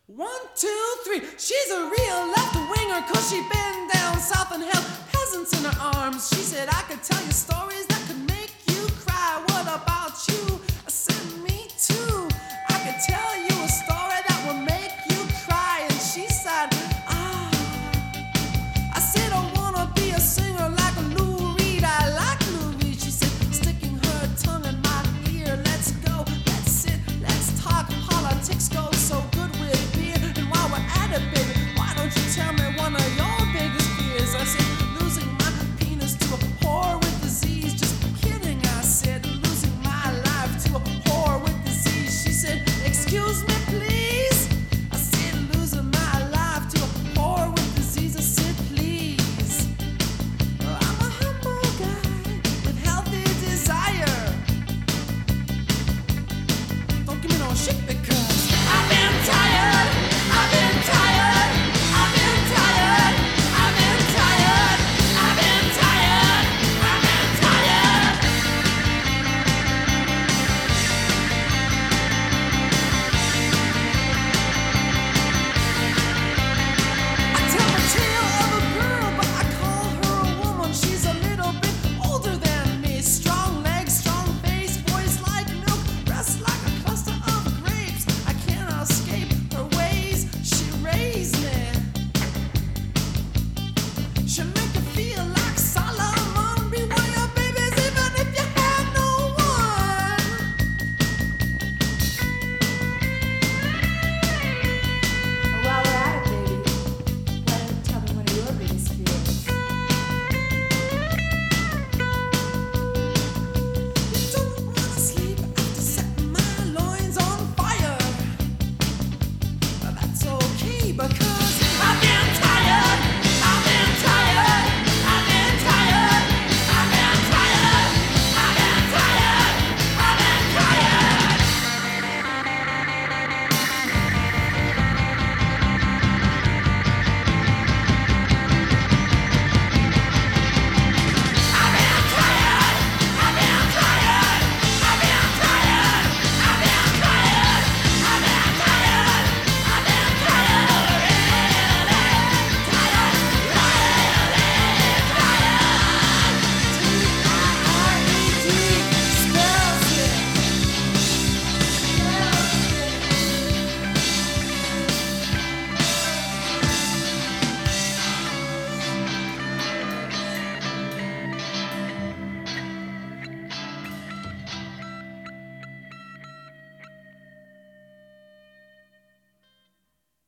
One, two, three. She's a real left winger, cause she been down south and held peasants in her arms. She said, I could tell you stories that could make you cry. What about you? I said, me too. I could tell you a story that will make you cry. And she said, ah. I said, I wanna be a singer like Lou Reed. I like Lou Reed. She said, sticking her tongue in my ear. Let's go, let's sit, let's talk. Politics goes so good with beer. And while we're at it, baby, why don't you tell me one of your biggest fears? I said, losing my penis to a whore with disease. Just kidding, I said, losing my life to a whore with disease. She said, excuse me, please. I said, losing my life to a whore with disease. I said, please. Well, I'm a humble guy with healthy desire. Don't give me no shit because I've been tired. I've been tired. I've been tired. I've been tired. I've been tired. I've been tired. I tell the tale of a girl, but I call her a woman. She's a little bit older than me. Strong legs, strong face, voice like milk, breasts like a cluster of grapes. I can't escape her ways. She raised me. She'll make you feel like Solomon. Beware your babies, even if you have no one. While we're at it, baby, why don't you tell me one of your biggest fears? You don't wanna sleep after setting my loins on fire. But that's okay because